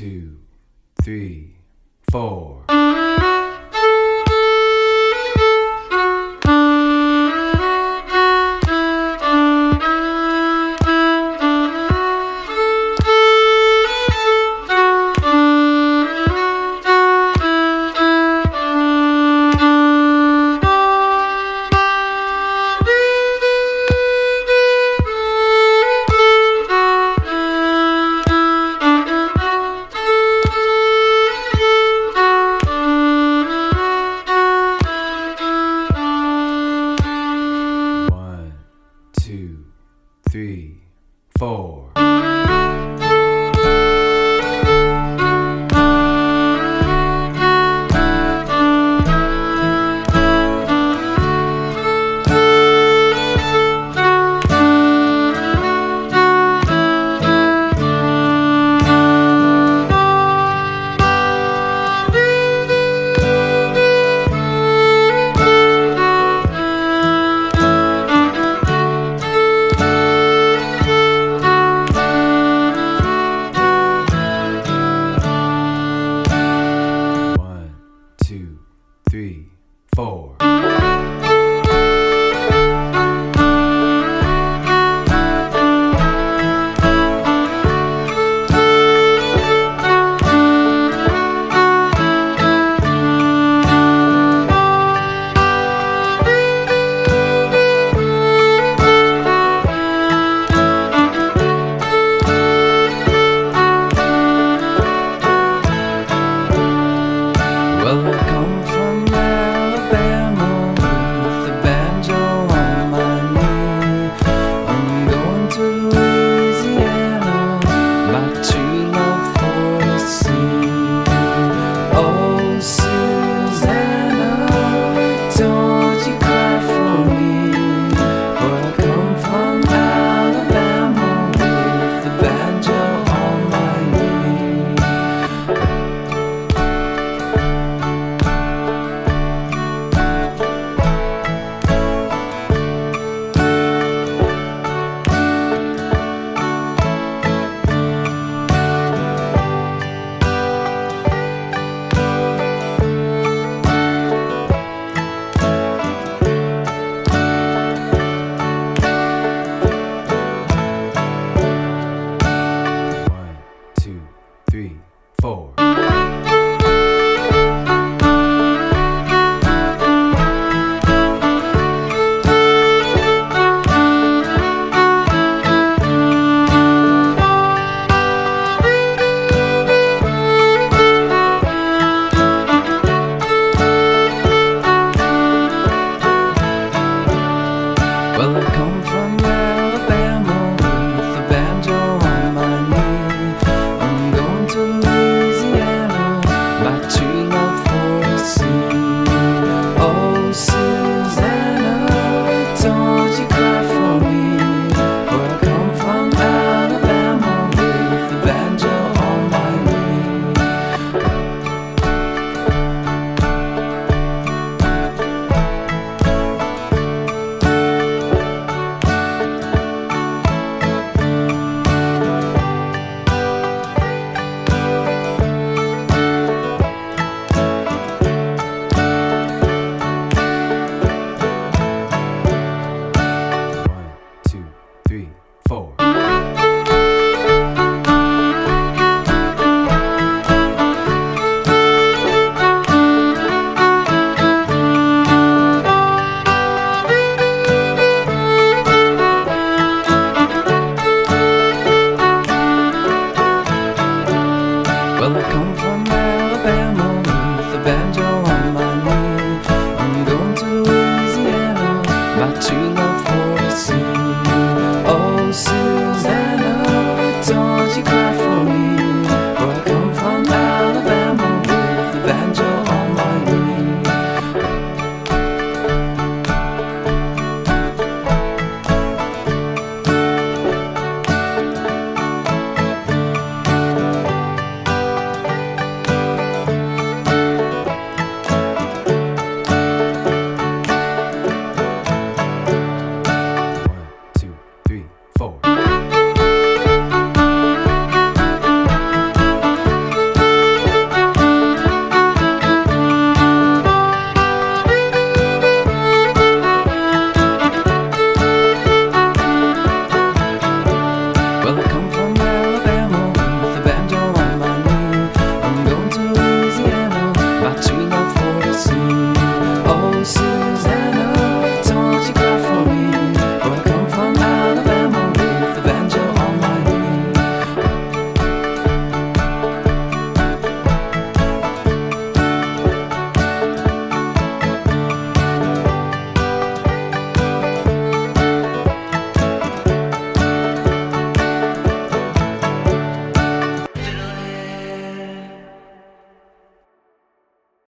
two, three, four. Two, three, four. Two, three, four. Well, I come from Alabama with the banjo on my knee. I'm going to Louisiana, my true love for the sea. Oh, Susanna, don't you cry for me, for I come from Alabama with the banjo on my knee. Two, three, four. Well, I come from Alabama with the banjo on my knee. I'm going to Louisiana, my true love for the sea. Oh, Susanna, don't you cry for me, for I come from Alabama with the banjo on my knee. Two, three, four. Well, I come from Alabama with the banjo on my knee. I'm going to Louisiana, my true love for the sea. Oh, Susanna, don't you cry for me, for I come from Alabama with the banjo on my knee. One, two, three, four.